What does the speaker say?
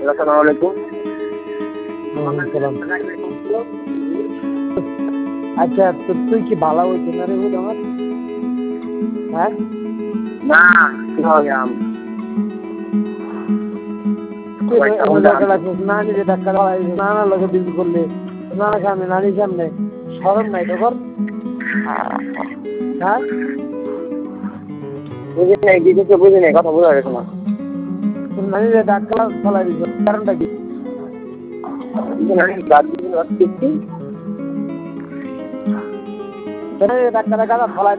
আসসালামু আলাইকুম। আচ্ছা তো তুই কি ভালো হইতে না রে বুঝ আমার? হ্যাঁ না কি হবে আম নানি যে ডাক্তার নানা লোকে বিল করলে নানা সামনে নানির সামনে সরম নাই তখন? হ্যাঁ বুঝি নাই কি কিছু বুঝি নাই, কথা বোঝা গেছে না। নানি যে ডাক্তার ফলাই দিল কারণটা কি? ডাক্তারের ডাক্তারের কাছে ফলাই